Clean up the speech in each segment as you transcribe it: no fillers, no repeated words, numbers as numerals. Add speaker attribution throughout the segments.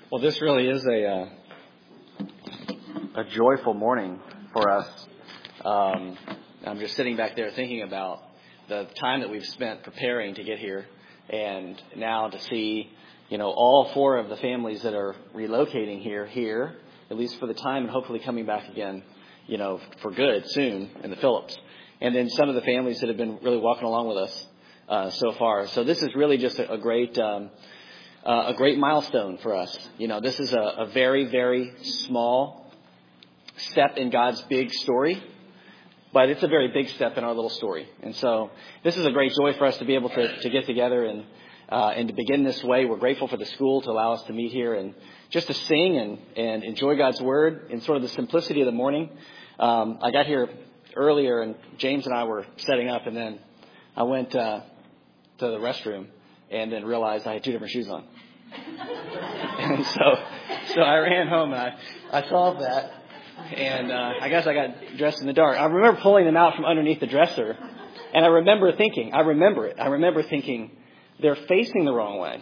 Speaker 1: Well, this really is a joyful morning for us. I'm just sitting back there thinking about the time that we've spent preparing to get here, and now to see, all four of the families that are relocating here, at least for the time, and hopefully coming back again, for good soon in the Phillips. And then some of the families that have been really walking along with us so far. So this is really just a great milestone for us. This is a very, very small step in God's big story, but it's a very big step in our little story. And so this is a great joy for us to be able to get together and to begin this way. We're grateful for the school to allow us to meet here and just to sing and enjoy God's word in sort of the simplicity of the morning. I got here earlier, and James and I were setting up, and then I went to the restroom and then realized I had two different shoes on. And so I ran home and I solved that. And I guess I got dressed in the dark. I remember pulling them out from underneath the dresser, and I remember thinking, they're facing the wrong way.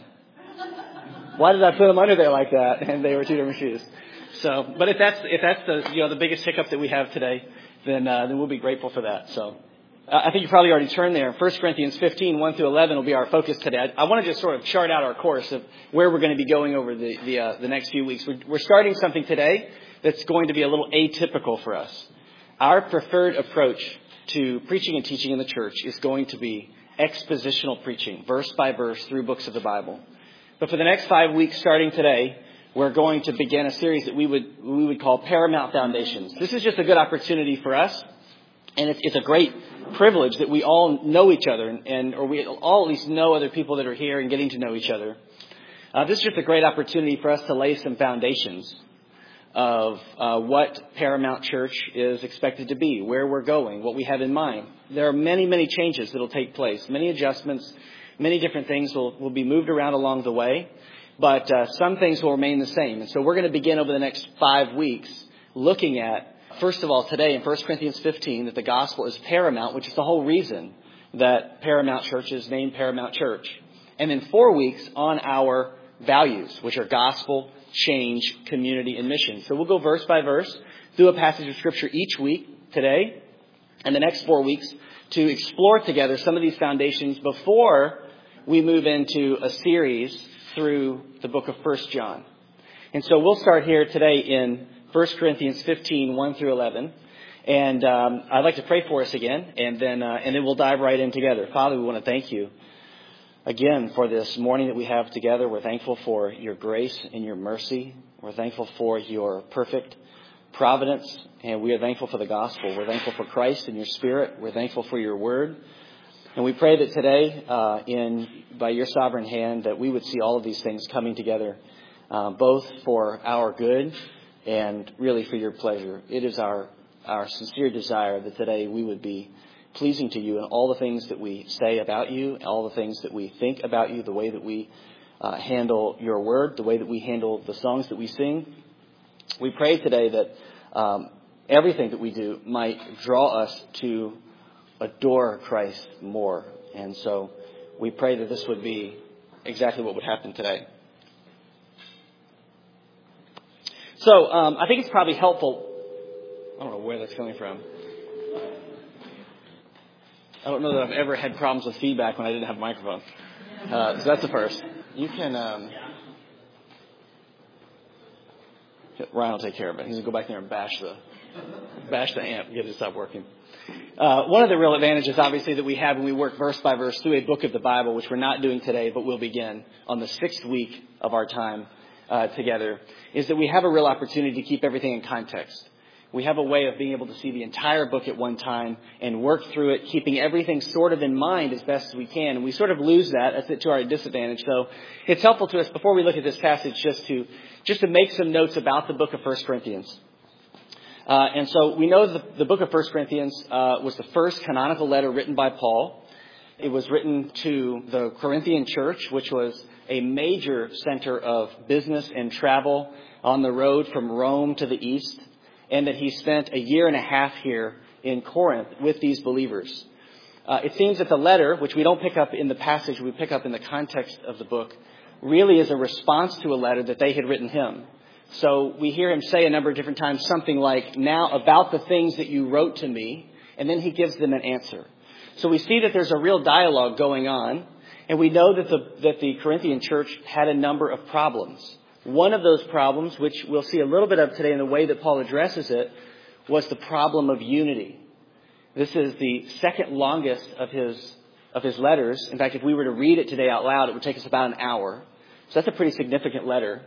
Speaker 1: Why did I put them under there like that? And they were two different shoes. So, but if that's the biggest hiccup that we have today, then we'll be grateful for that. So, I think you probably already turned there. 1 Corinthians 15, 1 through 11 will be our focus today. I want to just sort of chart out our course of where we're going to be going over the next few weeks. We're starting something today that's going to be a little atypical for us. Our preferred approach to preaching and teaching in the church is going to be expositional preaching, verse by verse, through books of the Bible. But for the next 5 weeks, starting today, we're going to begin a series that we would call Paramount Foundations. This is just a good opportunity for us, and it's a great privilege that we all know each other, or we all at least know other people that are here and getting to know each other. This is just a great opportunity for us to lay some foundations of what Paramount Church is expected to be, where we're going, what we have in mind. There are many, many changes that will take place, many adjustments, many different things will be moved around along the way, but some things will remain the same. And so we're going to begin over the next 5 weeks looking at, first of all, today in 1 Corinthians 15, that the gospel is paramount, which is the whole reason that Paramount Church is named Paramount Church. And then 4 weeks on our values, which are gospel, change, community, and mission. So we'll go verse by verse through a passage of Scripture each week today and the next 4 weeks to explore together some of these foundations before we move into a series through the book of 1 John. And so we'll start here today in 1 Corinthians 15, 1 through 11. And I'd like to pray for us again, and then we'll dive right in together. Father, we want to thank you again for this morning that we have together. We're thankful for your grace and your mercy. We're thankful for your perfect providence, and we are thankful for the gospel. We're thankful for Christ and your Spirit. We're thankful for your word. And we pray that today, by your sovereign hand, that we would see all of these things coming together, both for our good and really for your pleasure. It is our sincere desire that today we would be pleasing to you in all the things that we say about you, all the things that we think about you, the way that we handle your word, the way that we handle the songs that we sing. We pray today that everything that we do might draw us to adore Christ more. And so we pray that this would be exactly what would happen today. So I think it's probably helpful. I don't know where that's coming from. I don't know that I've ever had problems with feedback when I didn't have a microphone. So that's the first. You can... Ryan will take care of it. He's going to go back there and bash the amp, get it to stop working. One of the real advantages, obviously, that we have when we work verse by verse through a book of the Bible, which we're not doing today, but we'll begin on the 6th week of our time together, is that we have a real opportunity to keep everything in context. We have a way of being able to see the entire book at one time and work through it, keeping everything sort of in mind as best as we can. And we sort of lose that to our disadvantage. So it's helpful to us before we look at this passage just to make some notes about the book of 1 Corinthians. And so we know that the book of 1 Corinthians was the first canonical letter written by Paul. It was written to the Corinthian church, which was a major center of business and travel on the road from Rome to the east, and that he spent a year and a half here in Corinth with these believers. It seems that the letter, which we don't pick up in the passage, we pick up in the context of the book, really is a response to a letter that they had written him. So we hear him say a number of different times something like, now about the things that you wrote to me, and then he gives them an answer. So we see that there's a real dialogue going on, and we know that the Corinthian church had a number of problems. One of those problems, which we'll see a little bit of today in the way that Paul addresses it, was the problem of unity. This is the second longest of his letters. In fact, if we were to read it today out loud, it would take us about an hour. So that's a pretty significant letter.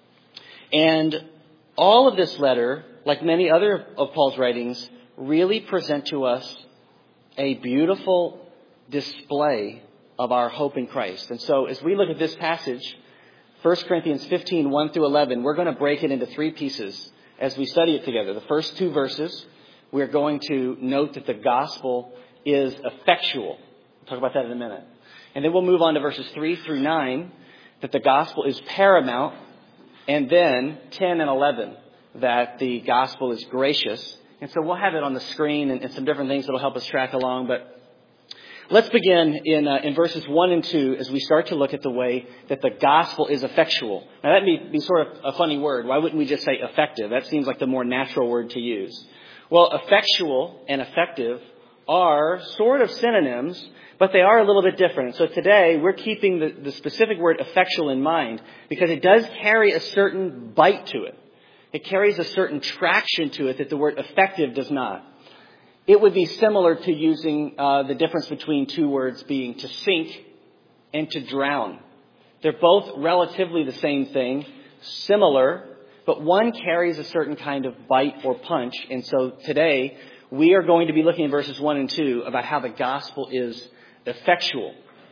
Speaker 1: And all of this letter, like many other of Paul's writings, really present to us a beautiful display of our hope in Christ. And so as we look at this passage, 1 Corinthians 15, 1 through 11, we're going to break it into three pieces as we study it together. The first two verses, we're going to note that the gospel is effectual. We'll talk about that in a minute. And then we'll move on to verses 3 through 9, that the gospel is paramount. And then 10 and 11, that the gospel is gracious. And so we'll have it on the screen and some different things that will help us track along. But let's begin in verses 1 and 2 as we start to look at the way that the gospel is effectual. Now that may be sort of a funny word. Why wouldn't we just say effective? That seems like the more natural word to use. Well, effectual and effective are sort of synonyms, but they are a little bit different. So today we're keeping the specific word effectual in mind because it does carry a certain bite to it. It carries a certain traction to it that the word effective does not. It would be similar to using the difference between two words being to sink and to drown. They're both relatively the same thing, similar, but one carries a certain kind of bite or punch. And so today we are going to be looking at verses 1 and 2 about how the gospel is effectual.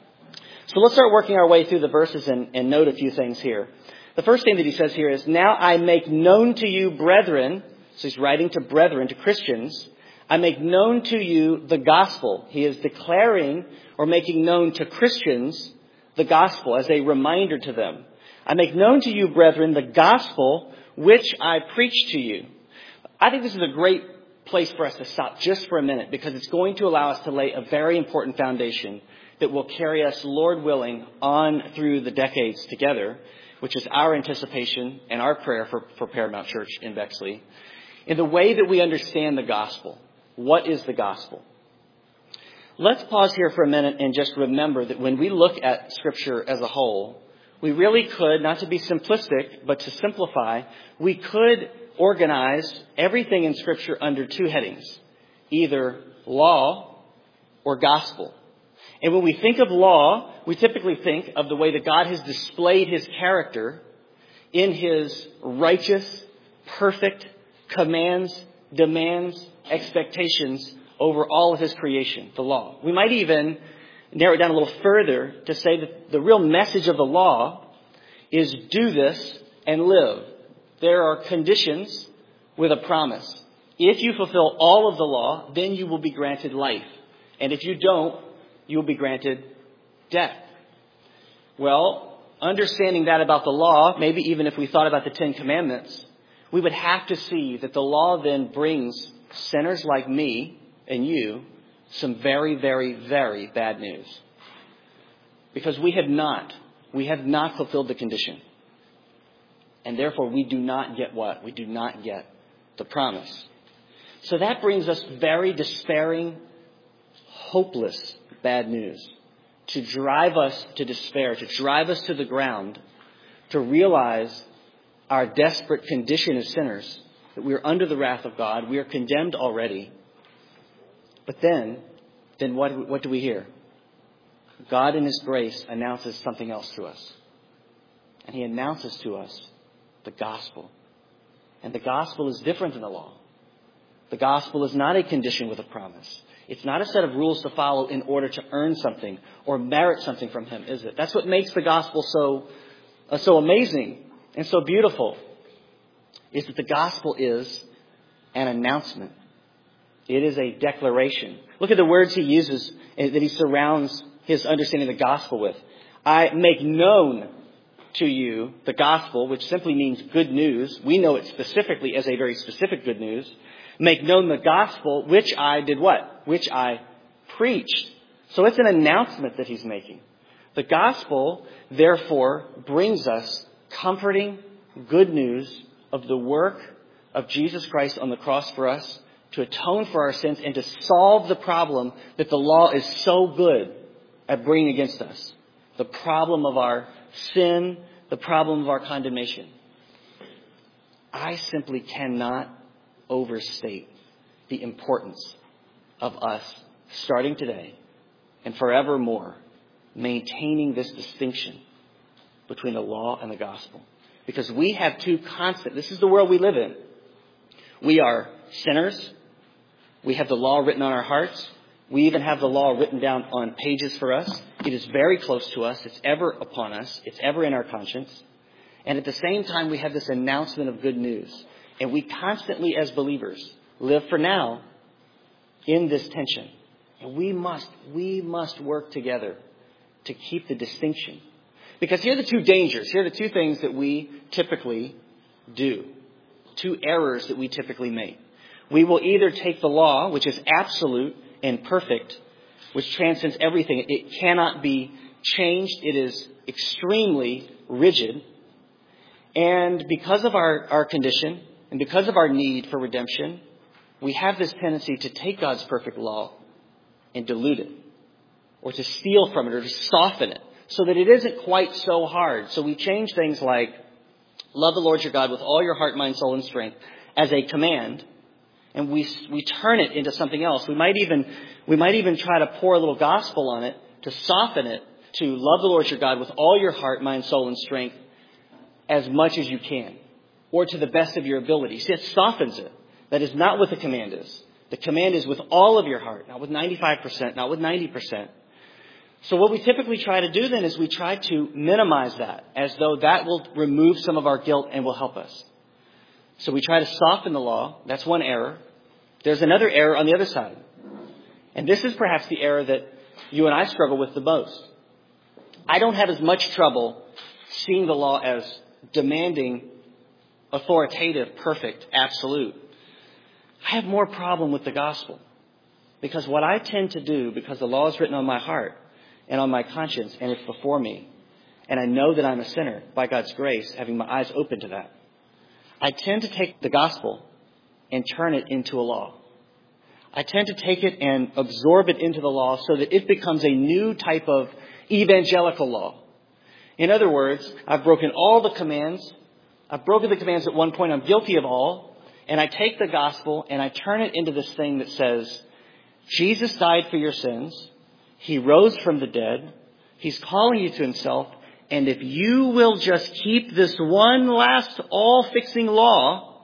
Speaker 1: So let's start working our way through the verses and note a few things here. The first thing that he says here is, now I make known to you, brethren. So he's writing to brethren, to Christians. I make known to you the gospel. He is declaring or making known to Christians the gospel as a reminder to them. I make known to you, brethren, the gospel which I preach to you. I think this is a great place for us to stop just for a minute because it's going to allow us to lay a very important foundation that will carry us, Lord willing, on through the decades together, which is our anticipation and our prayer for Paramount Church in Bexley, in the way that we understand the gospel. What is the gospel? Let's pause here for a minute and just remember that when we look at Scripture as a whole, we really could, not to be simplistic, but to simplify, we could organize everything in Scripture under two headings, either law or gospel. And when we think of law, we typically think of the way that God has displayed his character in his righteous, perfect commands, demands, expectations over all of his creation, the law. We might even narrow it down a little further to say that the real message of the law is do this and live. There are conditions with a promise. If you fulfill all of the law, then you will be granted life. And if you don't, you will be granted death. Well, understanding that about the law, maybe even if we thought about the Ten Commandments, we would have to see that the law then brings sinners like me and you some very, very, very bad news. Because we have not fulfilled the condition. And therefore, we do not get what? We do not get the promise. So that brings us very despairing, hopeless bad news. To drive us to despair, to drive us to the ground, to realize our desperate condition as sinners, that we are under the wrath of God, we are condemned already. But then what do we hear? God in his grace announces something else to us. And he announces to us the gospel. And the gospel is different than the law. The gospel is not a condition with a promise. It's not a set of rules to follow in order to earn something or merit something from him, is it? That's what makes the gospel so amazing and so beautiful, is that the gospel is an announcement. It is a declaration. Look at the words he uses that he surrounds his understanding of the gospel with. I make known to you the gospel, which simply means good news. We know it specifically as a very specific good news. Make known the gospel, which I did what? Which I preached. So it's an announcement that he's making. The gospel, therefore, brings us comforting good news of the work of Jesus Christ on the cross for us to atone for our sins and to solve the problem that the law is so good at bringing against us. The problem of our sin, the problem of our condemnation. I simply cannot overstate the importance of us, starting today and forevermore, maintaining this distinction between the law and the gospel. Because we have two constant, this is the world we live in. We are sinners. We have the law written on our hearts. We even have the law written down on pages for us. It is very close to us. It's ever upon us. It's ever in our conscience. And at the same time, we have this announcement of good news. And we constantly, as believers, live for now in this tension. And we must work together to keep the distinction. Because here are the two dangers. Here are the two things that we typically do. Two errors that we typically make. We will either take the law, which is absolute and perfect, which transcends everything. It cannot be changed. It is extremely rigid. And because of our condition and because of our need for redemption, we have this tendency to take God's perfect law and dilute it, or to steal from it, or to soften it, so that it isn't quite so hard. So we change things like, love the Lord your God with all your heart, mind, soul, and strength as a command, and we turn it into something else. We might even try to pour a little gospel on it to soften it to love the Lord your God with all your heart, mind, soul, and strength as much as you can, or to the best of your ability. See, it softens it. That is not what the command is. The command is with all of your heart, not with 95%, not with 90%. So what we typically try to do then is we try to minimize that, as though that will remove some of our guilt and will help us. So we try to soften the law. That's one error. There's another error on the other side. And this is perhaps the error that you and I struggle with the most. I don't have as much trouble seeing the law as demanding, authoritative, perfect, absolute. I have more problem with the gospel. Because what I tend to do, because the law is written on my heart and on my conscience, and it's before me, and I know that I'm a sinner by God's grace, having my eyes open to that, I tend to take the gospel and turn it into a law. I tend to take it and absorb it into the law so that it becomes a new type of evangelical law. In other words, I've broken all the commands. I've broken the commands at one point. I'm guilty of all. And I take the gospel and I turn it into this thing that says, Jesus died for your sins. He rose from the dead. He's calling you to himself. And if you will just keep this one last all-fixing law,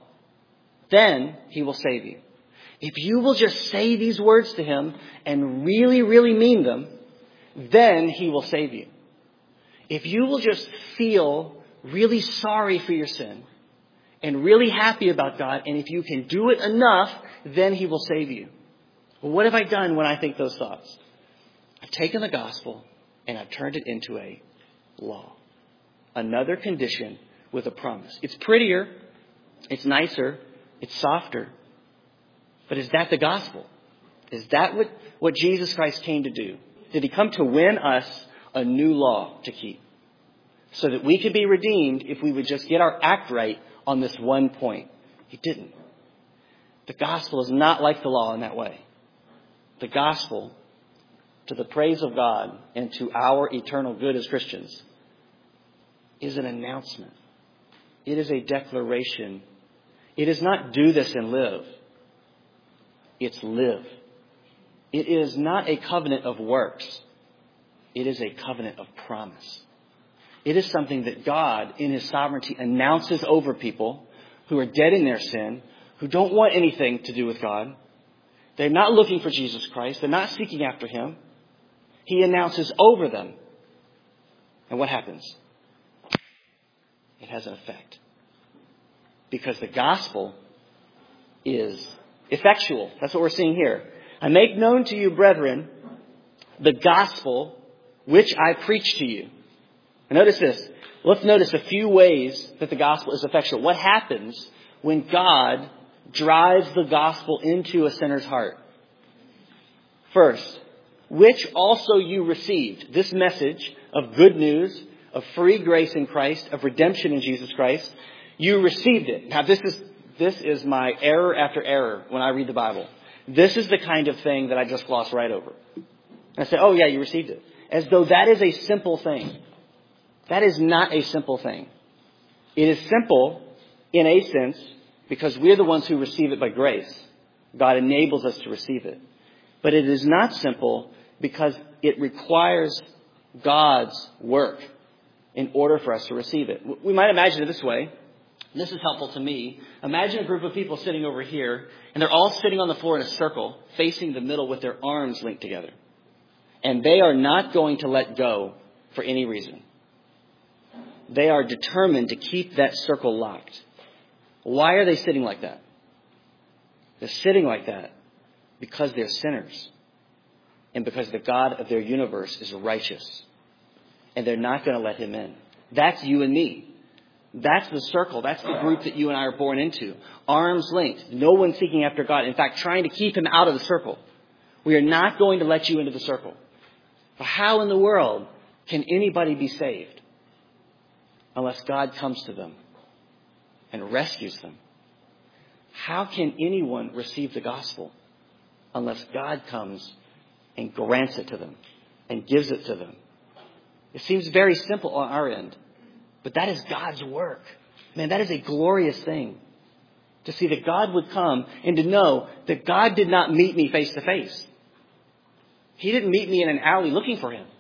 Speaker 1: then he will save you. If you will just say these words to him and really, really mean them, then he will save you. If you will just feel really sorry for your sin and really happy about God, and if you can do it enough, then he will save you. Well, what have I done when I think those thoughts? I've taken the gospel and I've turned it into a law. Another condition with a promise. It's prettier. It's nicer. It's softer. But is that the gospel? Is that what Jesus Christ came to do? Did he come to win us a new law to keep? So that we could be redeemed if we would just get our act right on this one point. He didn't. The gospel is not like the law in that way. The gospel, to the praise of God and to our eternal good as Christians, is an announcement. It is a declaration. It is not do this and live. It's live. It is not a covenant of works. It is a covenant of promise. It is something that God, in his sovereignty, announces over people who are dead in their sin, who don't want anything to do with God. They're not looking for Jesus Christ. They're not seeking after him. He announces over them. And what happens? It has an effect. Because the gospel is effectual. That's what we're seeing here. I make known to you, brethren, the gospel which I preach to you. And notice this. Let's notice a few ways that the gospel is effectual. What happens when God drives the gospel into a sinner's heart? First, which also you received. This message of good news, of free grace in Christ, of redemption in Jesus Christ. You received it. Now, this is my error after error when I read the Bible. This is the kind of thing that I just gloss right over. I say, oh yeah, you received it. As though that is a simple thing. That is not a simple thing. It is simple in a sense because we're the ones who receive it by grace. God enables us to receive it. But it is not simple because it requires God's work in order for us to receive it. We might imagine it this way. This is helpful to me. Imagine a group of people sitting over here, and they're all sitting on the floor in a circle, facing the middle with their arms linked together. And they are not going to let go for any reason. They are determined to keep that circle locked. Why are they sitting like that? They're sitting like that because they're sinners. And because the God of their universe is righteous. And they're not going to let him in. That's you and me. That's the circle. That's the group that you and I are born into. Arms linked. No one seeking after God. In fact, trying to keep him out of the circle. We are not going to let you into the circle. But how in the world can anybody be saved unless God comes to them and rescues them? How can anyone receive the gospel unless God comes and grants it to them and gives it to them? It seems very simple on our end. But that is God's work. Man, that is a glorious thing. To see that God would come and to know that God did not meet me face to face. He didn't meet me in an alley looking for him.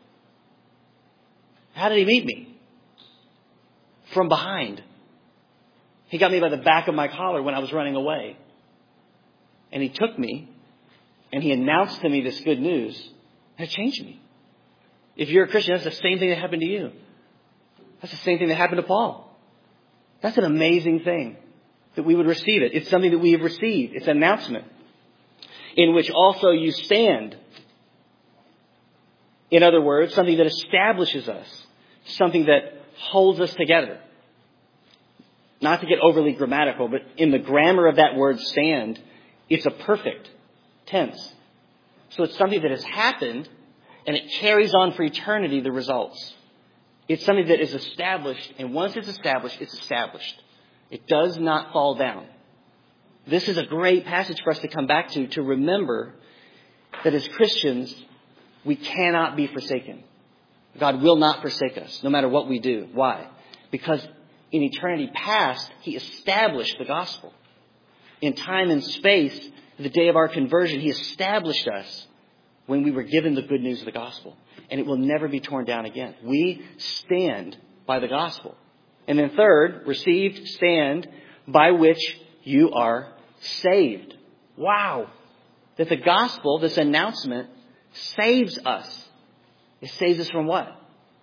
Speaker 1: How did he meet me? From behind. He got me by the back of my collar when I was running away. And he took me and he announced to me this good news. And it changed me. If you're a Christian, that's the same thing that happened to you. That's the same thing that happened to Paul. That's an amazing thing that we would receive it. It's something that we have received. It's an announcement in which also you stand. In other words, something that establishes us, something that holds us together. Not to get overly grammatical, but in the grammar of that word stand, it's a perfect tense. So it's something that has happened and it carries on for eternity the results. It's something that is established, and once it's established, it's established. It does not fall down. This is a great passage for us to come back to remember that as Christians, we cannot be forsaken. God will not forsake us, no matter what we do. Why? Because in eternity past, he established the gospel. In time and space, the day of our conversion, he established us when we were given the good news of the gospel. And it will never be torn down again. We stand by the gospel. And then third, received, stand, by which you are saved. Wow. That the gospel, this announcement, saves us. It saves us from what?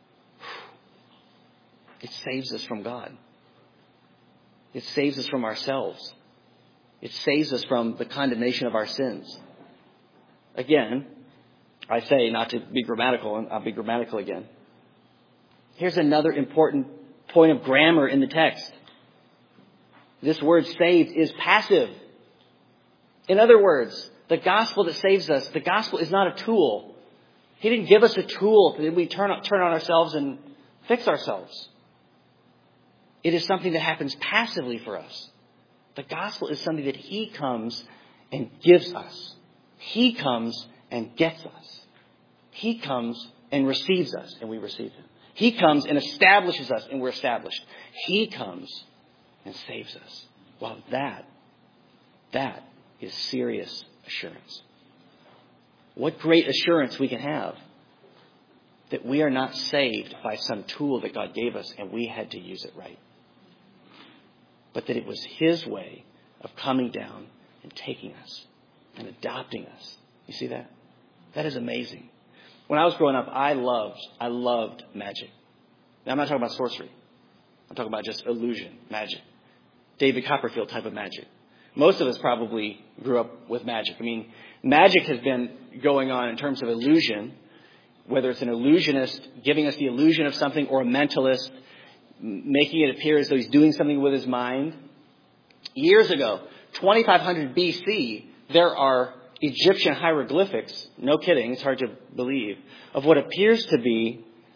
Speaker 1: It saves us from God. It saves us from ourselves. It saves us from the condemnation of our sins. Again, I say not to be grammatical, and I'll be grammatical again. Here's another important point of grammar in the text. This word saved is passive. In other words, the gospel that saves us, the gospel is not a tool. He didn't give us a tool that we turn on ourselves and fix ourselves. It is something that happens passively for us. The gospel is something that he comes and gives us. He comes and gets us. He comes and receives us, and we receive him. He comes and establishes us, and we're established. He comes and saves us. Well, that is serious assurance. What great assurance we can have that we are not saved by some tool that God gave us, and we had to use it right. But that it was his way of coming down and taking us and adopting us. You see that? That is amazing. When I was growing up, I loved magic. Now, I'm not talking about sorcery. I'm talking about just illusion, magic. David Copperfield type of magic. Most of us probably grew up with magic. I mean, magic has been going on in terms of illusion, whether it's an illusionist giving us the illusion of something or a mentalist making it appear as though he's doing something with his mind. Years ago, 2500 BC, there are Egyptian hieroglyphics, no kidding, it's hard to believe, of what appears to be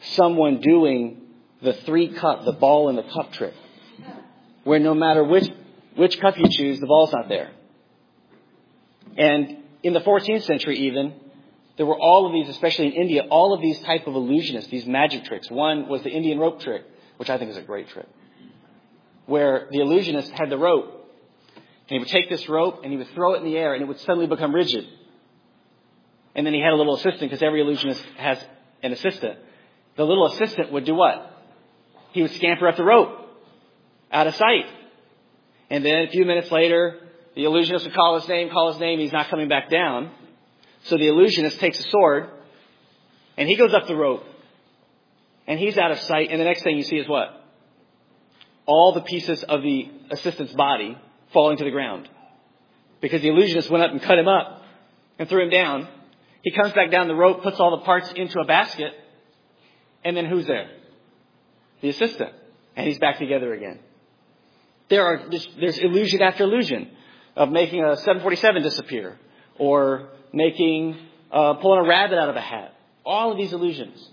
Speaker 1: someone doing the ball in the cup trick, where no matter which cup you choose, the ball's not there. And in the 14th century even, there were all of these, especially in India, all of these type of illusionists, these magic tricks. One was the Indian rope trick, which I think is a great trick, where the illusionist had the rope, and he would take this rope and he would throw it in the air, and it would suddenly become rigid. And then he had a little assistant, because every illusionist has an assistant. The little assistant would do what? He would scamper up the rope, out of sight. And then a few minutes later, the illusionist would call his name, he's not coming back down. So the illusionist takes a sword, and he goes up the rope, and he's out of sight, and the next thing you see is what? All the pieces of the assistant's body falling to the ground. Because the illusionist went up and cut him up and threw him down. He comes back down the rope, puts all the parts into a basket, and then who's there? The assistant. And he's back together again. There's illusion after illusion of making a 747 disappear, or pulling a rabbit out of a hat. All of these illusions.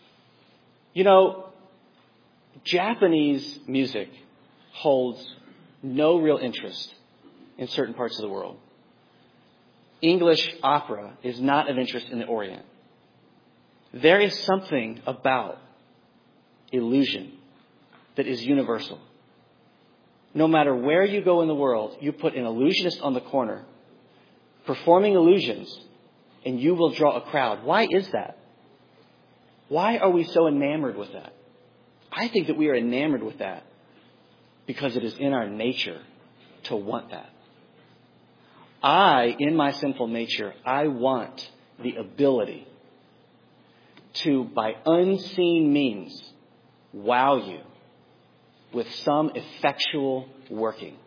Speaker 1: Japanese music holds no real interest in certain parts of the world. English opera is not of interest in the Orient. There is something about illusion that is universal. No matter where you go in the world, you put an illusionist on the corner performing illusions, and you will draw a crowd. Why is that? Why are we so enamored with that? I think that we are enamored with that because it is in our nature to want that. In my sinful nature, I want the ability to, by unseen means, wow you with some effectual working.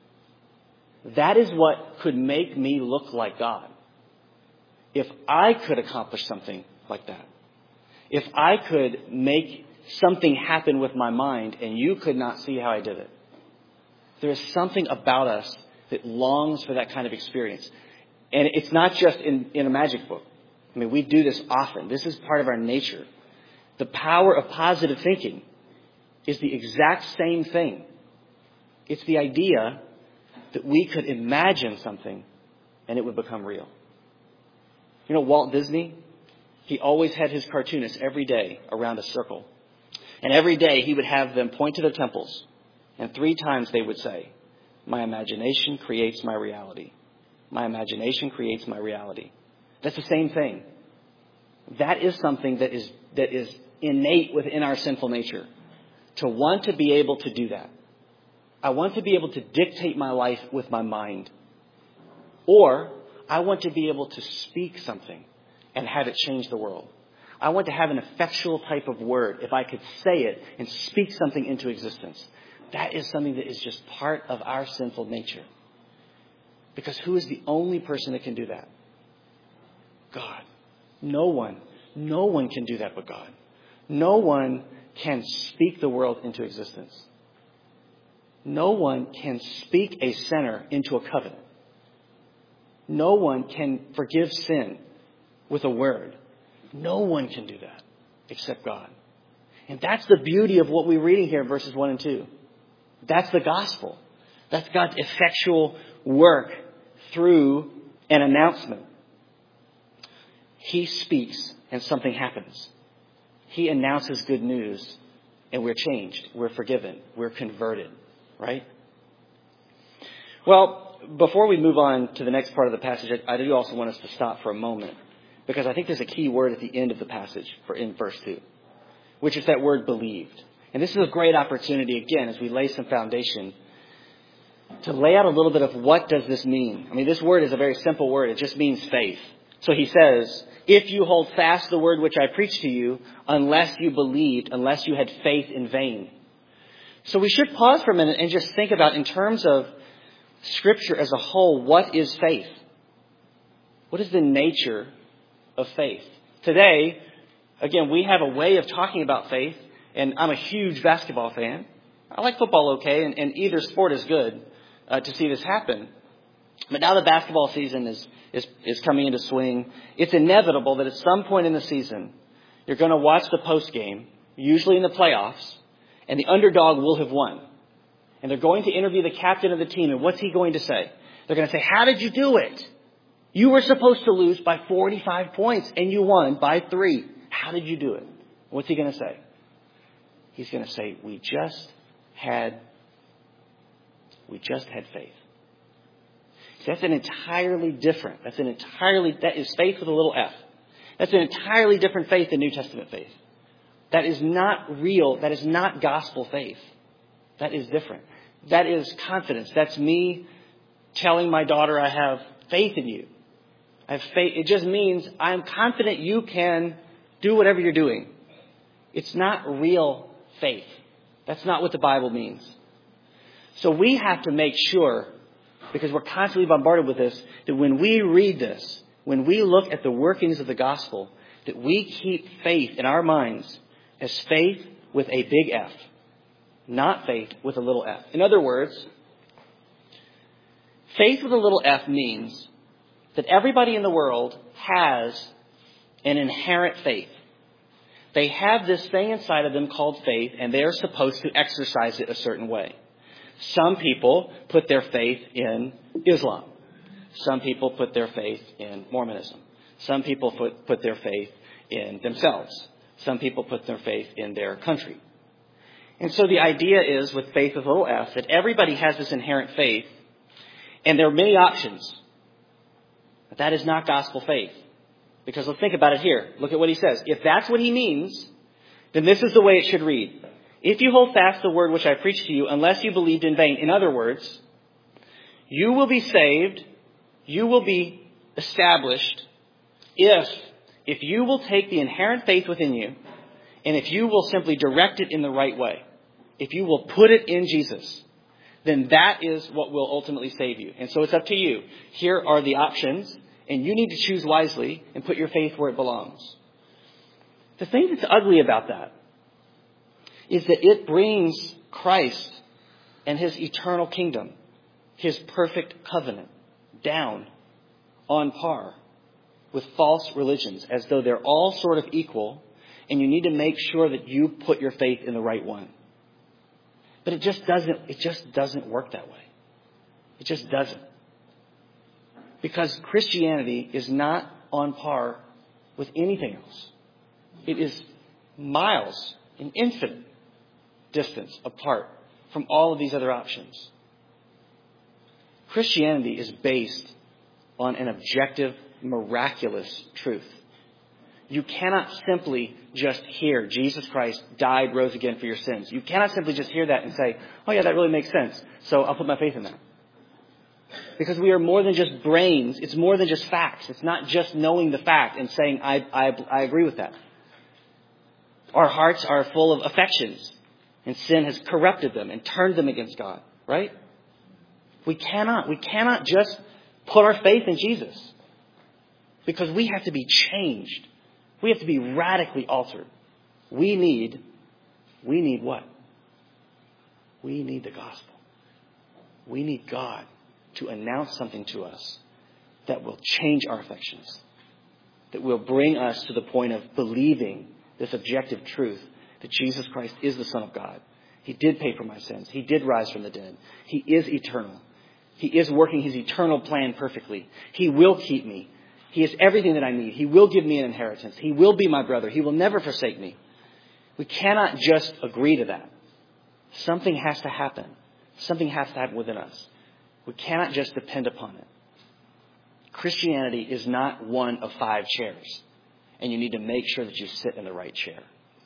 Speaker 1: That is what could make me look like God. If I could accomplish something like that. If I could make something happen with my mind and you could not see how I did it. There is something about us that longs for that kind of experience. And it's not just in a magic book. We do this often. This is part of our nature. The power of positive thinking is the exact same thing. It's the idea that we could imagine something and it would become real. Walt Disney, he always had his cartoonists every day around a circle. And every day he would have them point to their temples. And 3 times they would say, "My imagination creates my reality. My imagination creates my reality." That's the same thing. That is something that is innate within our sinful nature. To want to be able to do that. I want to be able to dictate my life with my mind. Or I want to be able to speak something and have it change the world. I want to have an effectual type of word, if I could say it and speak something into existence. That is something that is just part of our sinful nature. Because who is the only person that can do that? God. No one can do that but God. No one can speak the world into existence. No one can speak a sinner into a covenant. No one can forgive sin with a word. No one can do that except God. And that's the beauty of what we're reading here in verses 1 and 2. That's the gospel. That's God's effectual work through an announcement. He speaks and something happens. He announces good news and we're changed. We're forgiven. We're converted. Right? Well, before we move on to the next part of the passage, I do also want us to stop for a moment. Because I think there's a key word at the end of the passage in verse 2. Which is that word believed. And this is a great opportunity, again, as we lay some foundation, to lay out a little bit of what does this mean. This word is a very simple word. It just means faith. So he says, if you hold fast the word which I preached to you, unless you believed, unless you had faith in vain. So we should pause for a minute and just think about, in terms of Scripture as a whole, what is faith? What is the nature of faith? Today, again, we have a way of talking about faith, and I'm a huge basketball fan. I like football okay, and either sport is good to see this happen. But now the basketball season is coming into swing. It's inevitable that at some point in the season, You're going to watch the post game, usually in the playoffs, and the underdog will have won. And they're going to interview the captain of the team, and what's he going to say? They're going to say, how did you do it? You were supposed to lose by 45 points, and you won by 3. How did you do it? What's he going to say? He's going to say, we just had faith. See, that is faith with a little f. That's an entirely different faith than New Testament faith. That is not real. That is not gospel faith. That is different. That is confidence. That's me telling my daughter, I have faith in you. I have faith. It just means I'm confident you can do whatever you're doing. It's not real faith. That's not what the Bible means. So we have to make sure, because we're constantly bombarded with this, that when we read this, when we look at the workings of the gospel, that we keep faith in our minds as faith with a big F, not faith with a little f. In other words, faith with a little f means that everybody in the world has an inherent faith. They have this thing inside of them called faith, and they're supposed to exercise it a certain way. Some people put their faith in Islam. Some people put their faith in Mormonism. Some people put their faith in themselves. Some people put their faith in their country. And so the idea is, with faith with a little f, that everybody has this inherent faith, and there are many options. But that is not gospel faith. Because let's think about it here. Look at what he says. If that's what he means, then this is the way it should read. If you hold fast the word which I preached to you, unless you believed in vain. In other words, you will be saved, you will be established if you will take the inherent faith within you, and if you will simply direct it in the right way. If you will put it in Jesus, then that is what will ultimately save you. And so it's up to you. Here are the options, and you need to choose wisely and put your faith where it belongs. The thing that's ugly about that is that it brings Christ and his eternal kingdom, his perfect covenant, down on par with false religions, as though they're all sort of equal, and you need to make sure that you put your faith in the right one. But it just doesn't work that way. It just doesn't. Because Christianity is not on par with anything else. It is miles, an infinite distance apart from all of these other options. Christianity is based on an objective, miraculous truth. You cannot simply just hear Jesus Christ died, rose again for your sins. You cannot simply just hear that and say, oh yeah, that really makes sense, so I'll put my faith in that. Because we are more than just brains. It's more than just facts. It's not just knowing the fact and saying, I agree with that. Our hearts are full of affections, and sin has corrupted them and turned them against God, right? We cannot just put our faith in Jesus, because we have to be changed. We have to be radically altered. We need what? We need the gospel. We need God to announce something to us that will change our affections, that will bring us to the point of believing this objective truth that Jesus Christ is the Son of God. He did pay for my sins. He did rise from the dead. He is eternal. He is working his eternal plan perfectly. He will keep me. He is everything that I need. He will give me an inheritance. He will be my brother. He will never forsake me. We cannot just agree to that. Something has to happen. Something has to happen within us. We cannot just depend upon it. Christianity is not one of 5 chairs, and you need to make sure that you sit in the right chair.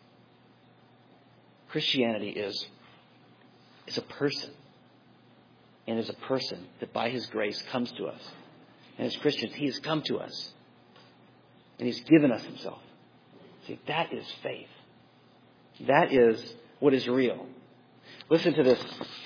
Speaker 1: Christianity is a person, and is a person that by his grace comes to us. And as Christians, he has come to us, and he's given us himself. See, that is faith. That is what is real. Listen to this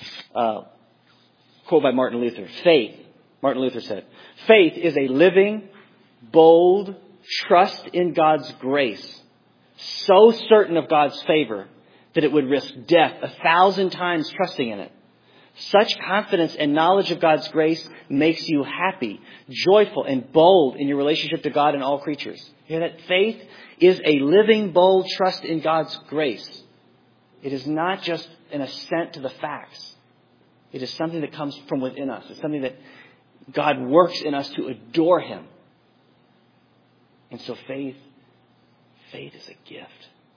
Speaker 1: quote by Martin Luther. Martin Luther said, faith is a living, bold trust in God's grace, so certain of God's favor that it would risk death 1,000 times trusting in it, Such confidence and knowledge of God's grace makes you happy, joyful, and bold in your relationship to God and all creatures. You hear that? Faith is a living, bold trust in God's grace. It is not just an assent to the facts. It is something that comes from within us. It's something that God works in us to adore Him. And so faith is a gift.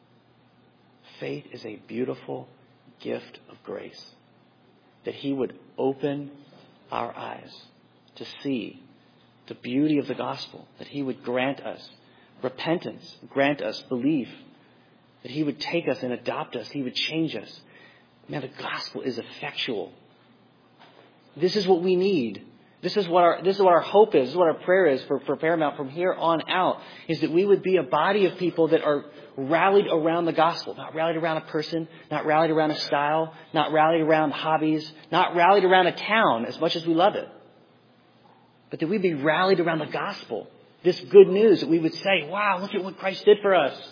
Speaker 1: Faith is a beautiful gift of grace. That He would open our eyes to see the beauty of the gospel. That He would grant us repentance, grant us belief. That He would take us and adopt us. He would change us. Man, the gospel is effectual. This is what we need. This is what our hope is. This is what our prayer is for Paramount from here on out, is that we would be a body of people that are rallied around the gospel. Not rallied around a person, not rallied around a style, not rallied around hobbies, not rallied around a town as much as we love it. But that we'd be rallied around the gospel. This good news, that we would say, wow, look at what Christ did for us.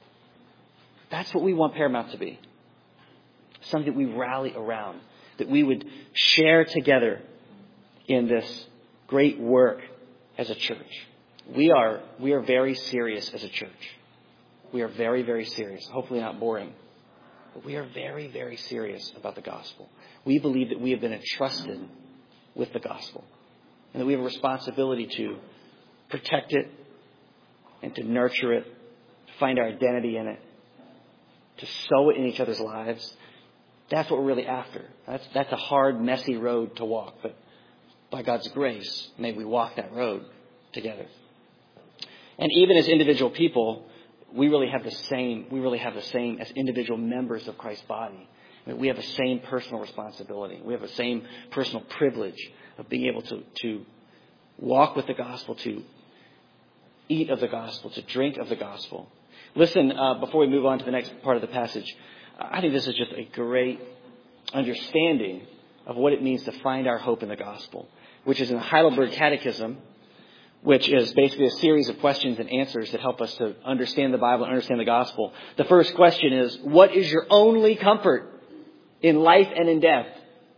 Speaker 1: That's what we want Paramount to be. Something that we rally around. That we would share together in this great work as a church. We are very serious as a church. We are very, very serious. Hopefully not boring. But we are very, very serious about the gospel. We believe that we have been entrusted with the gospel. And that we have a responsibility to protect it and to nurture it, to find our identity in it, to sow it in each other's lives. That's what we're really after. That's a hard, messy road to walk. But by God's grace, may we walk that road together. And even as individual people, we really have the same as individual members of Christ's body. I mean, we have the same personal responsibility. We have the same personal privilege of being able to walk with the gospel, to eat of the gospel, to drink of the gospel. Listen, before we move on to the next part of the passage, I think this is just a great understanding of what it means to find our hope in the gospel, which is in the Heidelberg Catechism, which is basically a series of questions and answers that help us to understand the Bible and understand the gospel. The first question is, what is your only comfort in life and in death?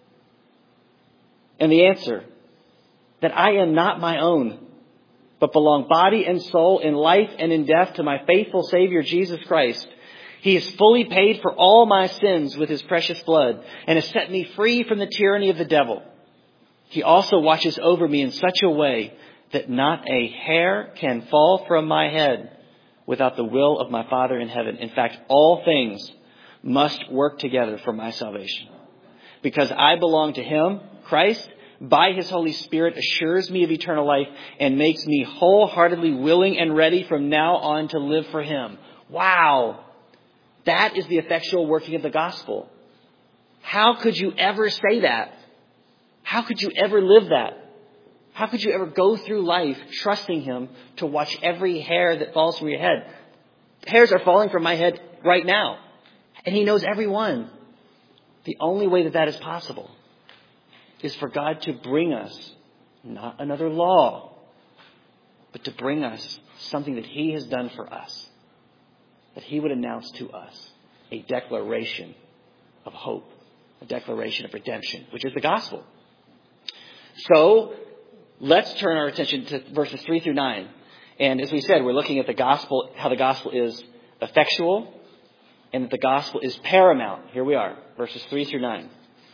Speaker 1: And the answer, that I am not my own, but belong body and soul in life and in death to my faithful Savior, Jesus Christ. He has fully paid for all my sins with His precious blood and has set me free from the tyranny of the devil. He also watches over me in such a way that not a hair can fall from my head without the will of my Father in heaven. In fact, all things must work together for my salvation. Because I belong to Him, Christ, by His Holy Spirit, assures me of eternal life and makes me wholeheartedly willing and ready from now on to live for Him. Wow! That is the effectual working of the gospel. How could you ever say that? How could you ever live that? How could you ever go through life trusting Him to watch every hair that falls from your head? Hairs are falling from my head right now. And He knows every one. The only way that is possible is for God to bring us not another law, but to bring us something that He has done for us. That He would announce to us a declaration of hope, a declaration of redemption, which is the gospel. So let's turn our attention to verses 3 through 9. And as we said, we're looking at the gospel, how the gospel is effectual and that the gospel is paramount. Here we are, verses 3 through 9.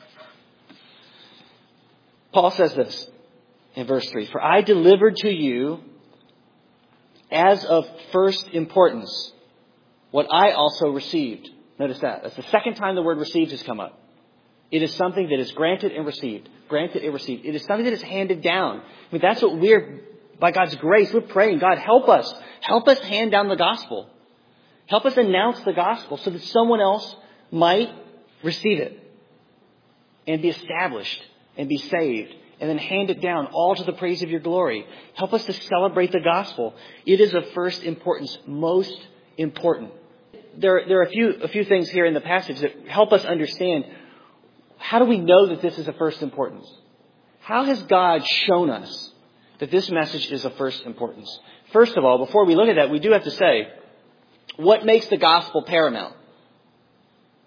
Speaker 1: Paul says this in verse 3, "For I delivered to you as of first importance what I also received." Notice that. That's the second time the word received has come up. It is something that is granted and received. Granted and received. It is something that is handed down. I mean, that's what by God's grace, we're praying. God, help us. Help us hand down the gospel. Help us announce the gospel so that someone else might receive it and be established and be saved and then hand it down all to the praise of your glory. Help us to celebrate the gospel. It is of first importance, most important. There are a few things here in the passage that help us understand, how do we know that this is of first importance? How has God shown us that this message is of first importance? First of all, before we look at that, we do have to say, what makes the gospel paramount?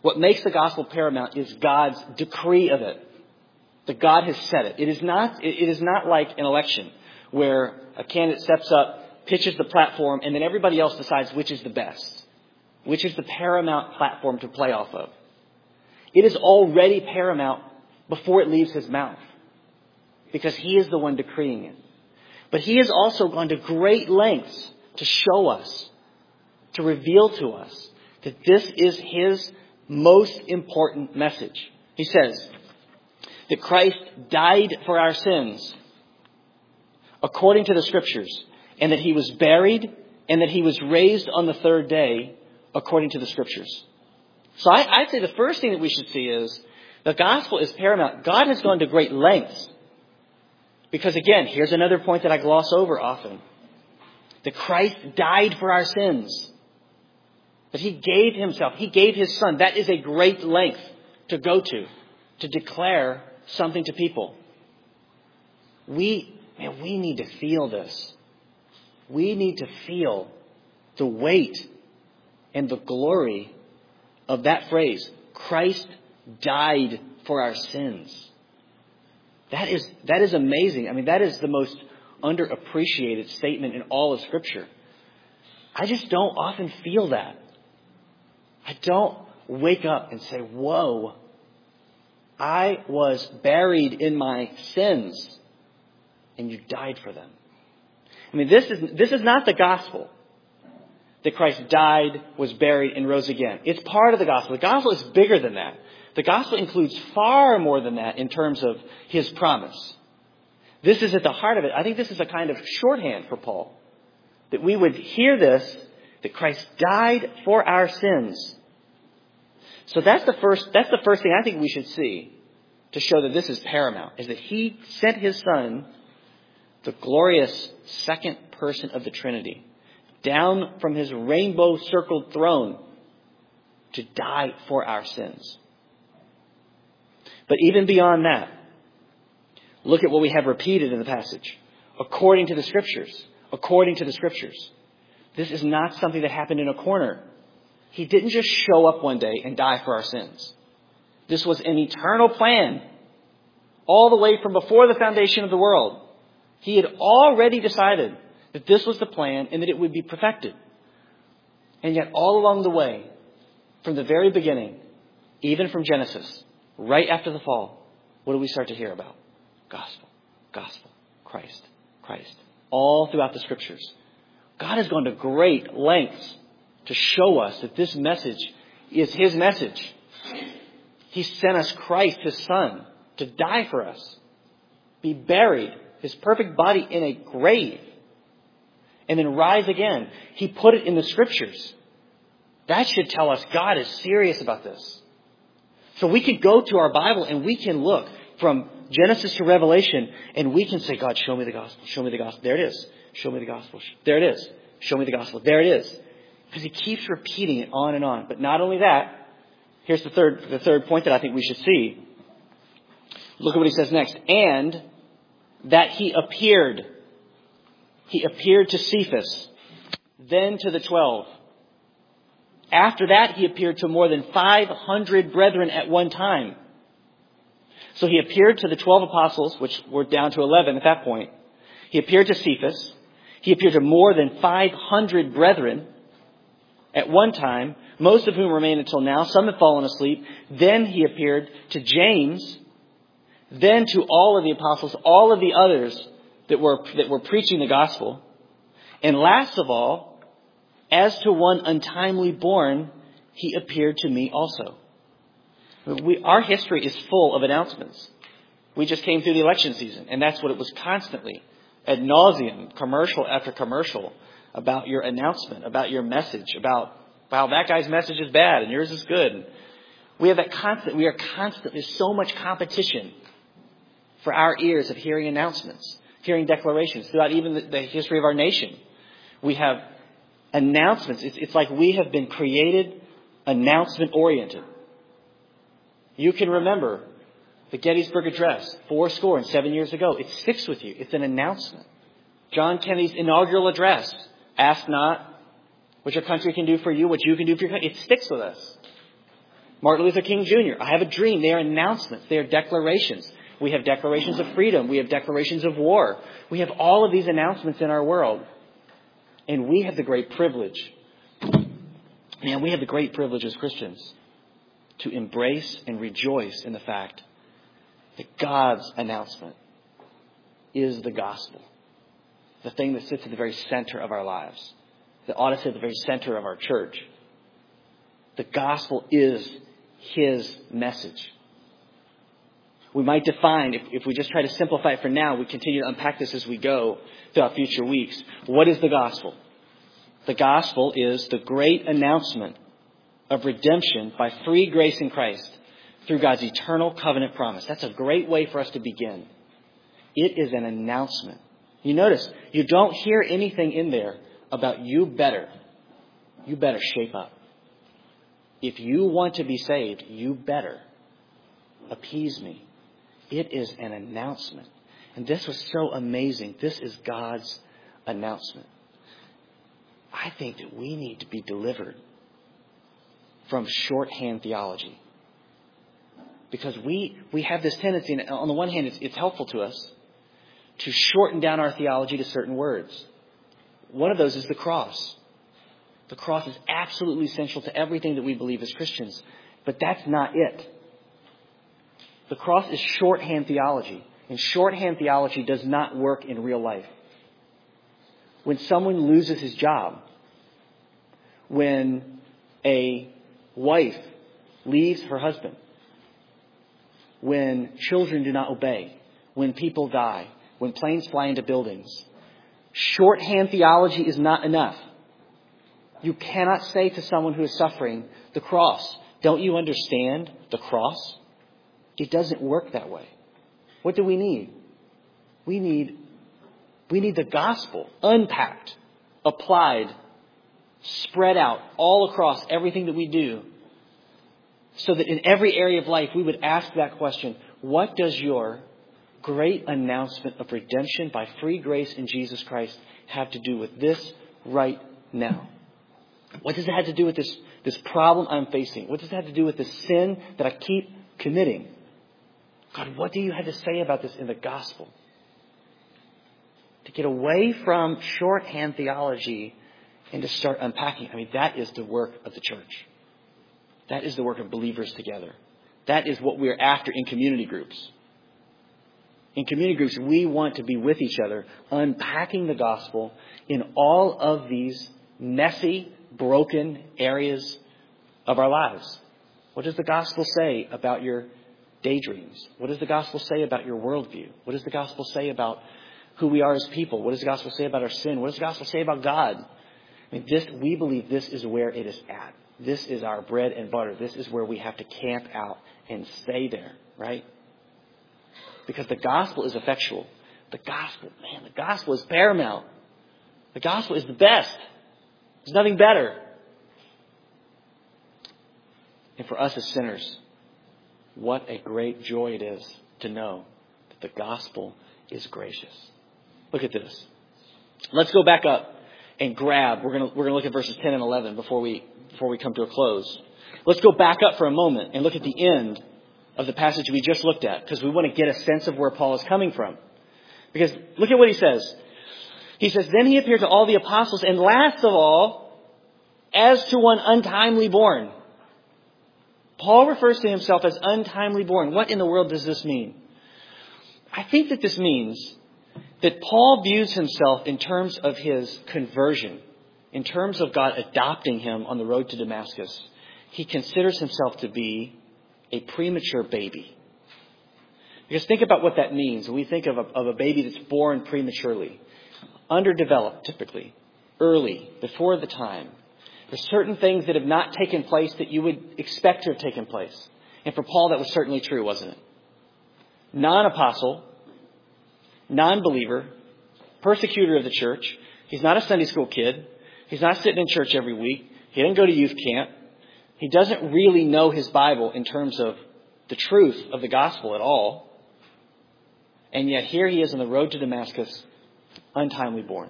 Speaker 1: What makes the gospel paramount is God's decree of it. That God has said it. It is not like an election where a candidate steps up, pitches the platform, and then everybody else decides which is the best, which is the paramount platform to play off of. It is already paramount before it leaves his mouth, because he is the one decreeing it. But he has also gone to great lengths to show us, to reveal to us, that this is his most important message. He says that Christ died for our sins according to the Scriptures, and that he was buried, and that he was raised on the third day according to the Scriptures. So I'd say the first thing that we should see is the gospel is paramount. God has gone to great lengths. Because again, here's another point that I gloss over often. That Christ died for our sins. That he gave himself. He gave his son. That is a great length to go to declare something to people. We need to feel this. We need to feel the weight and the glory of that phrase. Christ died for our sins. That is amazing. I mean, that is the most underappreciated statement in all of Scripture. I just don't often feel that. I don't wake up and say, whoa, I was buried in my sins and you died for them. I mean, this is not the gospel. That Christ died, was buried, and rose again. It's part of the gospel. The gospel is bigger than that. The gospel includes far more than that in terms of his promise. This is at the heart of it. I think this is a kind of shorthand for Paul. That we would hear this, that Christ died for our sins. So that's the first thing I think we should see to show that this is paramount, is that he sent his son, the glorious second person of the Trinity, down from his rainbow-circled throne to die for our sins. But even beyond that, look at what we have repeated in the passage. According to the Scriptures. According to the Scriptures. This is not something that happened in a corner. He didn't just show up one day and die for our sins. This was an eternal plan. All the way from before the foundation of the world. He had already decided that this was the plan and that it would be perfected. And yet all along the way, from the very beginning, even from Genesis, right after the fall, what do we start to hear about? Gospel, gospel, Christ, Christ. All throughout the Scriptures. God has gone to great lengths to show us that this message is his message. He sent us Christ, his son, to die for us, be buried, his perfect body in a grave, and then rise again. He put it in the Scriptures. That should tell us God is serious about this. So we can go to our Bible and we can look from Genesis to Revelation and we can say, God, show me the gospel. Show me the gospel. There it is. Show me the gospel. There it is. Show me the gospel. There it is. Because he keeps repeating it on and on. But not only that, here's the third point that I think we should see. Look at what he says next. And that he appeared. He appeared to Cephas, then to the 12. After that, he appeared to more than 500 brethren at one time. So he appeared to the 12 apostles, which were down to 11 at that point. He appeared to Cephas. He appeared to more than 500 brethren at one time, most of whom remain until now. Some have fallen asleep. Then he appeared to James, then to all of the apostles, all of the others that were preaching the gospel. And last of all, as to one untimely born, he appeared to me also. Our history is full of announcements. We just came through the election season, and that's what it was constantly, ad nauseum, commercial after commercial, about your announcement, about your message, about how that guy's message is bad and yours is good. We are constantly, there's so much competition for our ears of hearing announcements, hearing declarations throughout even the history of our nation. We have announcements. It's like we have been created announcement oriented. You can remember the Gettysburg Address 7 years ago. It sticks with you. It's an announcement. John Kennedy's inaugural address. Ask not what your country can do for you, what you can do for your country. It sticks with us. Martin Luther King Jr., I have a dream. They are announcements. They are declarations. We have declarations of freedom. We have declarations of war. We have all of these announcements in our world. And we have the great privilege, we have the great privilege as Christians to embrace and rejoice in the fact that God's announcement is the gospel. The thing that sits at the very center of our lives. That ought to sit at the very center of our church. The gospel is His message. We might define, if we just try to simplify it for now, we continue to unpack this as we go throughout future weeks. What is the gospel? The gospel is the great announcement of redemption by free grace in Christ through God's eternal covenant promise. That's a great way for us to begin. It is an announcement. You notice, you don't hear anything in there about you better shape up. If you want to be saved, you better appease me. It is an announcement. And this was so amazing. This is God's announcement. I think that we need to be delivered from shorthand theology. Because we have this tendency, and on the one hand, it's helpful to us to shorten down our theology to certain words. One of those is the cross. The cross is absolutely essential to everything that we believe as Christians. But that's not it. The cross is shorthand theology. And shorthand theology does not work in real life. When someone loses his job, when a wife leaves her husband, when children do not obey, when people die, when planes fly into buildings, shorthand theology is not enough. You cannot say to someone who is suffering, the cross, don't you understand the cross? It doesn't work that way. What do we need? We need the gospel unpacked, applied, spread out all across everything that we do, so that in every area of life we would ask that question, what does your great announcement of redemption by free grace in Jesus Christ have to do with this right now? What does it have to do with this problem I'm facing? What does it have to do with the sin that I keep committing? God, what do you have to say about this in the gospel? To get away from shorthand theology and to start unpacking. That is the work of the church. That is the work of believers together. That is what we're after in community groups. In community groups, we want to be with each other, unpacking the gospel in all of these messy, broken areas of our lives. What does the gospel say about your daydreams? What does the gospel say about your worldview? What does the gospel say about who we are as people? What does the gospel say about our sin? What does the gospel say about God? We believe this is where it is at. This is our bread and butter. This is where we have to camp out and stay there, right? Because the gospel is effectual. The gospel is paramount. The gospel is the best. There's nothing better. And for us as sinners, what a great joy it is to know that the gospel is gracious. Look at this. Let's go back up and grab. We're going to look at verses 10 and 11 before we come to a close. Let's go back up for a moment and look at the end of the passage we just looked at, because we want to get a sense of where Paul is coming from. Because look at what he says. He says, then he appeared to all the apostles, and last of all, as to one untimely born. Paul refers to himself as untimely born. What in the world does this mean? I think that this means that Paul views himself in terms of his conversion, in terms of God adopting him on the road to Damascus. He considers himself to be a premature baby. Because think about what that means. When we think of a baby that's born prematurely, underdeveloped typically, early, before the time. There's certain things that have not taken place that you would expect to have taken place. And for Paul, that was certainly true, wasn't it? Non-apostle, non-believer, persecutor of the church. He's not a Sunday school kid. He's not sitting in church every week. He didn't go to youth camp. He doesn't really know his Bible in terms of the truth of the gospel at all. And yet here he is on the road to Damascus, untimely born.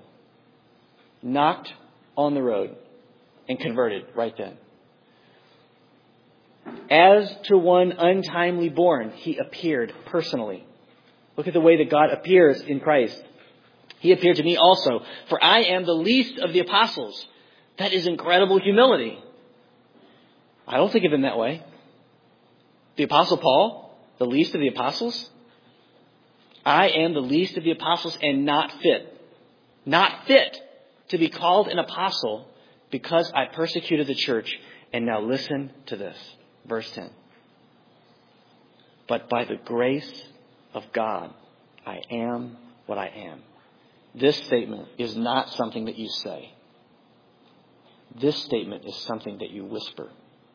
Speaker 1: Knocked on the road and converted right then. As to one untimely born, he appeared personally. Look at the way that God appears in Christ. He appeared to me also, for I am the least of the apostles. That is incredible humility. I don't think of him that way. The Apostle Paul, the least of the apostles? I am the least of the apostles and not fit to be called an apostle because I persecuted the church. And now listen to this. Verse 10. But by the grace of God, I am what I am. This statement is not something that you say. This statement is something that you whisper.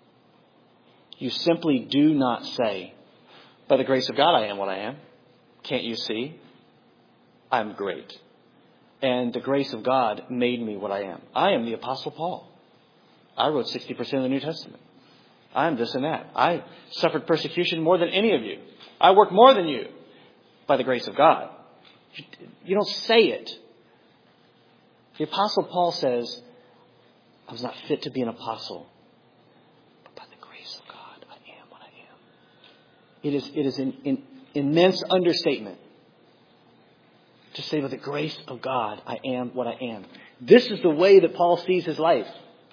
Speaker 1: You simply do not say, by the grace of God, I am what I am. Can't you see? I'm great. And the grace of God made me what I am. I am the Apostle Paul. I wrote 60% of the New Testament. I'm this and that. I suffered persecution more than any of you. I work more than you by the grace of God. You don't say it. The Apostle Paul says, I was not fit to be an apostle. But by the grace of God, I am what I am. It is an immense understatement to say, by the grace of God, I am what I am. This is the way that Paul sees his life.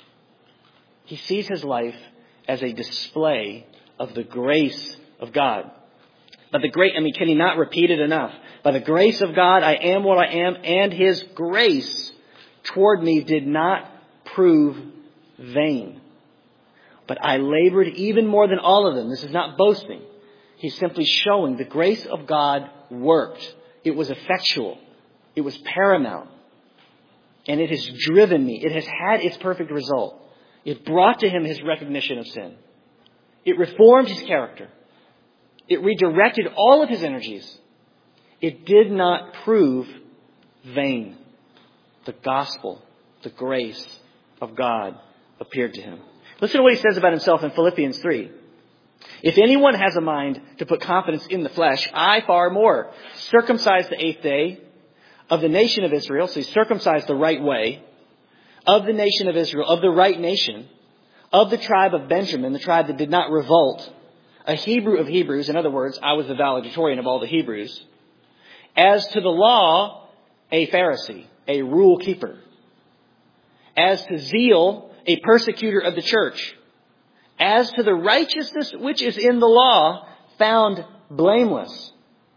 Speaker 1: He sees his life as a display of the grace of God. But can he not repeat it enough? By the grace of God, I am what I am, and his grace toward me did not prove vain. But I labored even more than all of them. This is not boasting. He's simply showing the grace of God worked. It was effectual. It was paramount. And it has driven me. It has had its perfect result. It brought to him his recognition of sin. It reformed his character. It redirected all of his energies. It did not prove vain. The gospel, the grace of God appeared to him. Listen to what he says about himself in Philippians 3. If anyone has a mind to put confidence in the flesh, I far more. Circumcised the 8th day of the nation of Israel. So he's circumcised the right way. Of the nation of Israel, of the right nation, of the tribe of Benjamin, the tribe that did not revolt, a Hebrew of Hebrews. In other words, I was the valedictorian of all the Hebrews. As to the law, a Pharisee, a rule keeper. As to zeal, a persecutor of the church. As to the righteousness which is in the law, found blameless.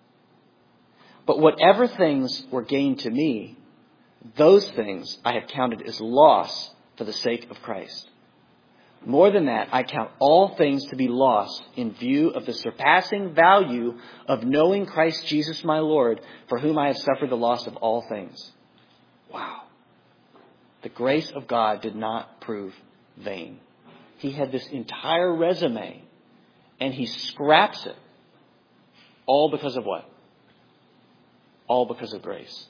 Speaker 1: But whatever things were gained to me, those things I have counted as loss for the sake of Christ. More than that, I count all things to be lost in view of the surpassing value of knowing Christ Jesus my Lord, for whom I have suffered the loss of all things. Wow. The grace of God did not prove vain. He had this entire resume, and he scraps it. All because of what? All because of grace.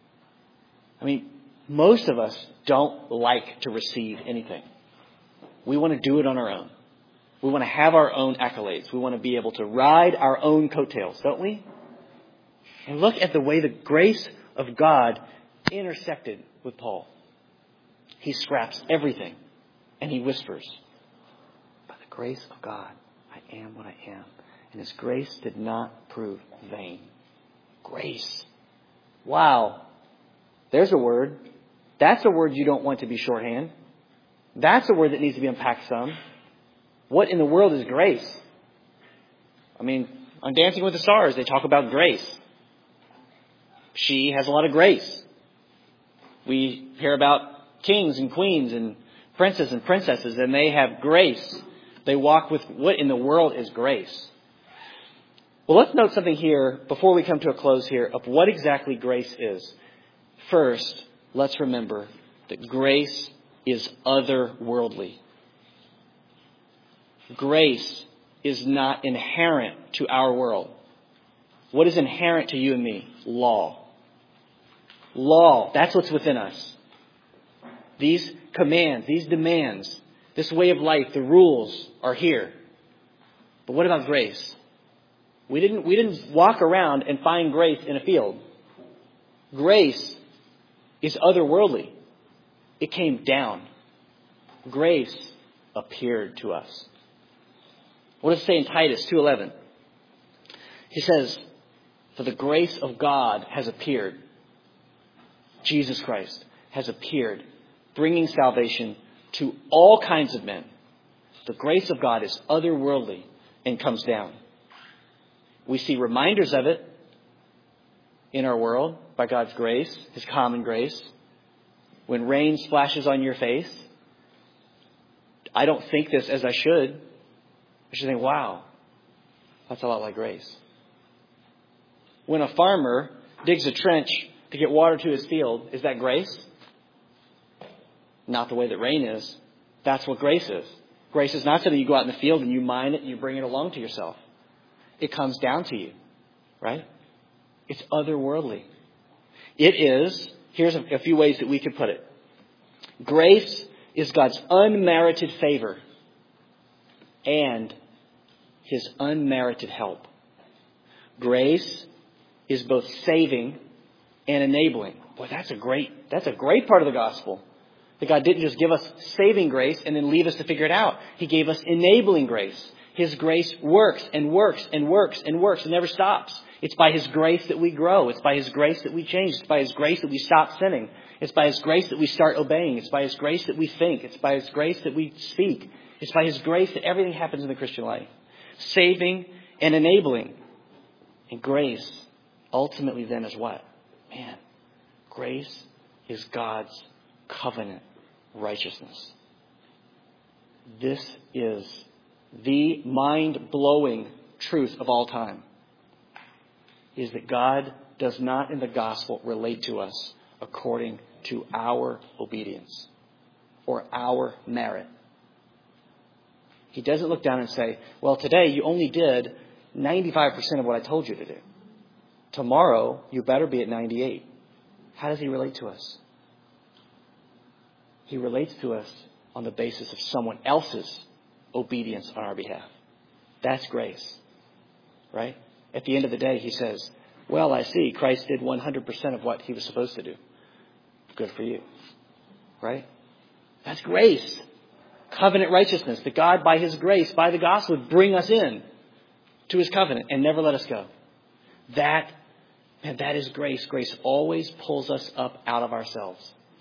Speaker 1: I mean, most of us don't like to receive anything. We want to do it on our own. We want to have our own accolades. We want to be able to ride our own coattails, don't we? And look at the way the grace of God intersected with Paul. He scraps everything and he whispers, by the grace of God, I am what I am. And his grace did not prove vain. Grace. Wow. There's a word. That's a word you don't want to be shorthand. That's a word that needs to be unpacked some. What in the world is grace? I mean, on Dancing with the Stars, they talk about grace. She has a lot of grace. We hear about kings and queens and princes and princesses, and they have grace. They walk with, what in the world is grace? Well, let's note something here before we come to a close here of what exactly grace is. First, let's remember that grace is otherworldly. Grace is not inherent to our world. What is inherent to you and me? Law. Law, that's what's within us. These commands, these demands, this way of life, the rules are here. But what about grace? We didn't walk around and find grace in a field. Grace is otherworldly. It came down. Grace appeared to us. What does it say in Titus 2:11? He says, for the grace of God has appeared. Jesus Christ has appeared, bringing salvation to all kinds of men. The grace of God is otherworldly and comes down. We see reminders of it in our world by God's grace, His common grace. When rain splashes on your face, I don't think this as I should. I should think, wow, that's a lot like grace. When a farmer digs a trench to get water to his field, is that grace? Not the way that rain is. That's what grace is. Grace is not something you go out in the field and you mine it and you bring it along to yourself. It comes down to you, right? It's otherworldly. It is, here's a few ways that we could put it. Grace is God's unmerited favor and His unmerited help. Grace is both saving and enabling. Boy, that's a great part of the gospel. That God didn't just give us saving grace and then leave us to figure it out. He gave us enabling grace. His grace works and works and works and works and never stops. It's by His grace that we grow. It's by His grace that we change. It's by His grace that we stop sinning. It's by His grace that we start obeying. It's by His grace that we think. It's by His grace that we speak. It's by His grace that everything happens in the Christian life. Saving and enabling. And grace ultimately then is what? Man, grace is God's covenant righteousness. This is the mind-blowing truth of all time. Is that God does not in the gospel relate to us according to our obedience or our merit. He doesn't look down and say, well, today you only did 95% of what I told you to do. Tomorrow you better be at 98. How does He relate to us? He relates to us on the basis of someone else's obedience on our behalf. That's grace, right? At the end of the day, He says, well, I see Christ did 100% of what He was supposed to do. Good for you, right? That's grace. Covenant righteousness. That God, by His grace, by the gospel, would bring us in to His covenant and never let us go. That is grace. Grace always pulls us up out of ourselves.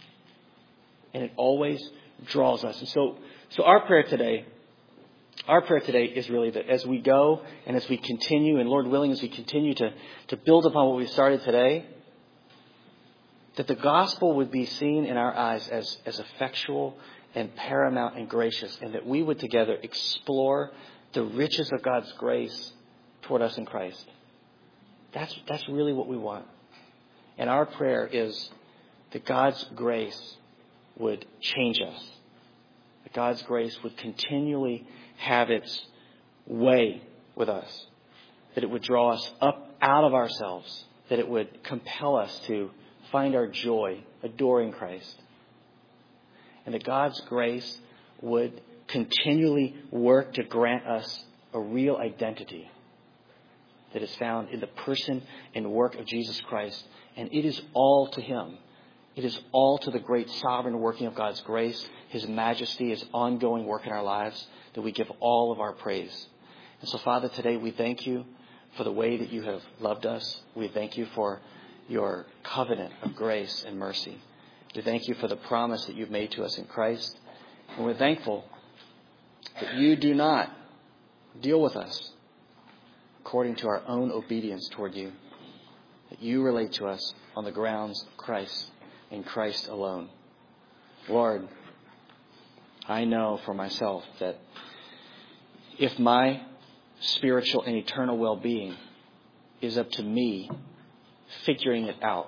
Speaker 1: And it always draws us. And so our prayer today is really that as we go and as we continue, and Lord willing, as we continue to build upon what we started today, that the gospel would be seen in our eyes as effectual and paramount and gracious, and that we would together explore the riches of God's grace toward us in Christ. That's really what we want. And our prayer is that God's grace would change us. That God's grace would continually have its way with us. That it would draw us up out of ourselves. That it would compel us to find our joy adoring Christ. And that God's grace would continually work to grant us a real identity that is found in the person and work of Jesus Christ. And it is all to Him. It is all to the great sovereign working of God's grace, His majesty, His ongoing work in our lives, that we give all of our praise. And so, Father, today we thank You for the way that You have loved us. We thank You for Your covenant of grace and mercy. We thank You for the promise that You've made to us in Christ. And we're thankful that You do not deal with us according to our own obedience toward You. That You relate to us on the grounds of Christ and Christ alone. Lord, I know for myself that if my spiritual and eternal well-being is up to me figuring it out,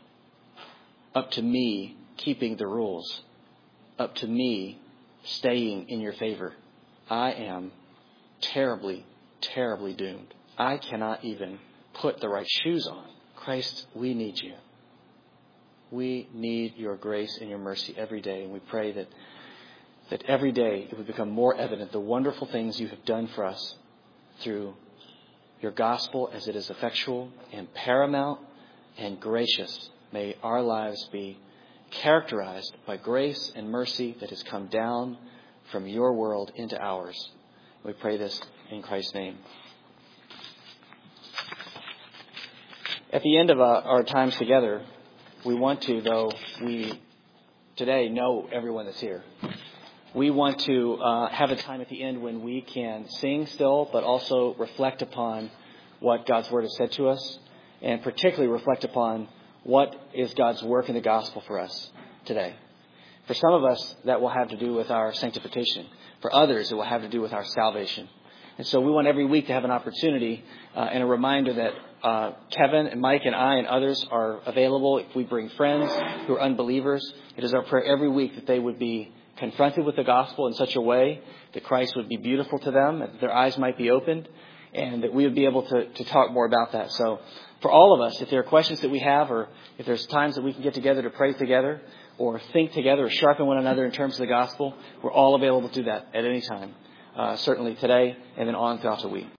Speaker 1: up to me keeping the rules, up to me staying in Your favor, I am terribly, terribly doomed. I cannot even put the right shoes on. Christ, we need You. We need Your grace and Your mercy every day. And we pray that every day it would become more evident the wonderful things You have done for us through Your gospel as it is effectual and paramount and gracious. May our lives be characterized by grace and mercy that has come down from Your world into ours. We pray this in Christ's name. At the end of our times together, we want to, though we today know everyone that's here. We want to have a time at the end when we can sing still, but also reflect upon what God's Word has said to us, and particularly reflect upon what is God's work in the gospel for us today. For some of us, that will have to do with our sanctification. For others, it will have to do with our salvation. And so we want every week to have an opportunity and a reminder that Kevin and Mike and I and others are available. If we bring friends who are unbelievers, it is our prayer every week that they would be confronted with the gospel in such a way that Christ would be beautiful to them, that their eyes might be opened, and that we would be able to talk more about that. So for all of us, if there are questions that we have, or if there's times that we can get together to pray together or think together or sharpen one another in terms of the gospel, we're all available to do that at any time, certainly today and then on throughout the week.